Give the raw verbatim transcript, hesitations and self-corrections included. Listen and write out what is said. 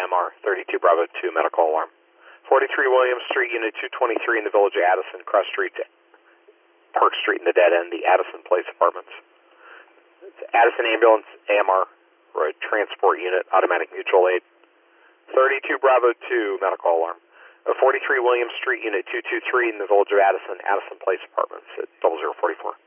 M R, thirty-two Bravo two, medical alarm. forty-three William Street, Unit two twenty-three in the Village of Addison, Cross Street, Park Street in the dead end, the Addison Place Apartments. It's Addison Ambulance, A M R, Road Transport Unit, Automatic Mutual Aid. thirty-two Bravo two, medical alarm. forty-three William Street, Unit two twenty-three in the Village of Addison, Addison Place Apartments at double zero forty-four.